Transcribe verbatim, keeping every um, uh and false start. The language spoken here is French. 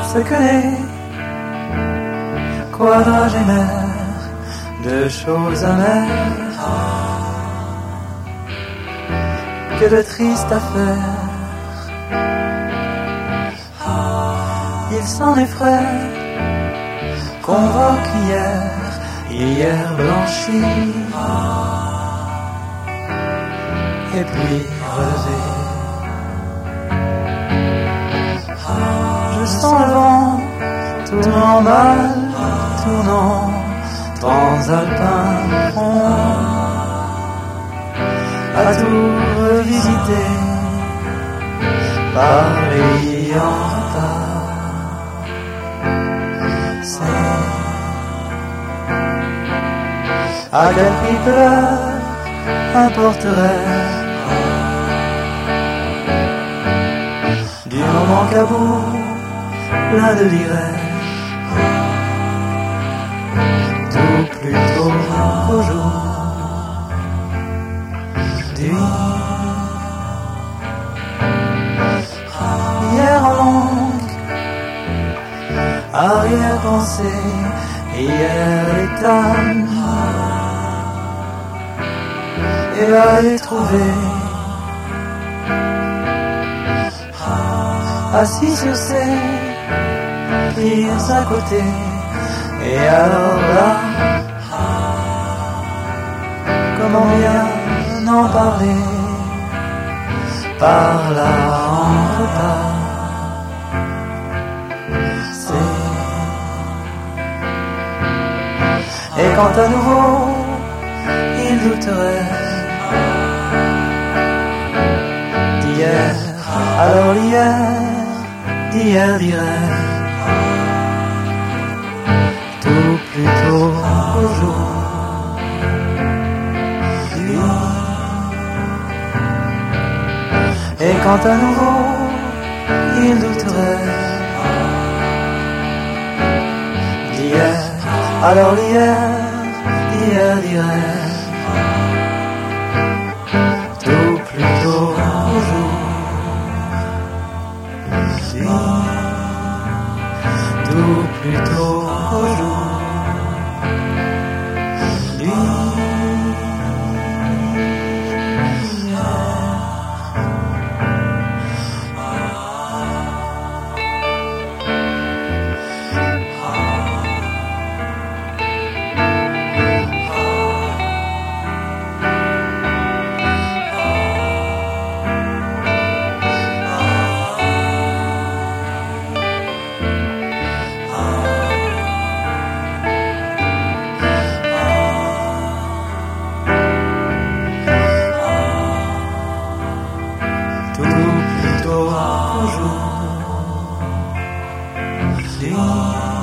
ce que n'est quadragénaire de choses amères, que de tristes affaires. Il s'en effraie, convoque hier, hier blanchi, et puis relevé. Je sens le vent tournant mal, tournant transalpin rond, à tout revisiter par les en retard. C'est à quel prix peu l'heure importerait, du moment qu'à bout l'un de dirait tout plutôt qu'au jour du hier en longue arrière-pensée, hier l'état et va les trouver assis sur ses pieds à côté. Et alors là, comment bien en parler, par là en repas. C'est et quand à nouveau il douterait d'hier, alors l'hier d'hier dirait tout plutôt qu'au jour du. Et quand à nouveau il douterait d'hier, alors l'hier d'hier dirait tout plutôt qu'au jour du. Tout plutôt qu'au jour du. Tout plutôt qu'au jour du.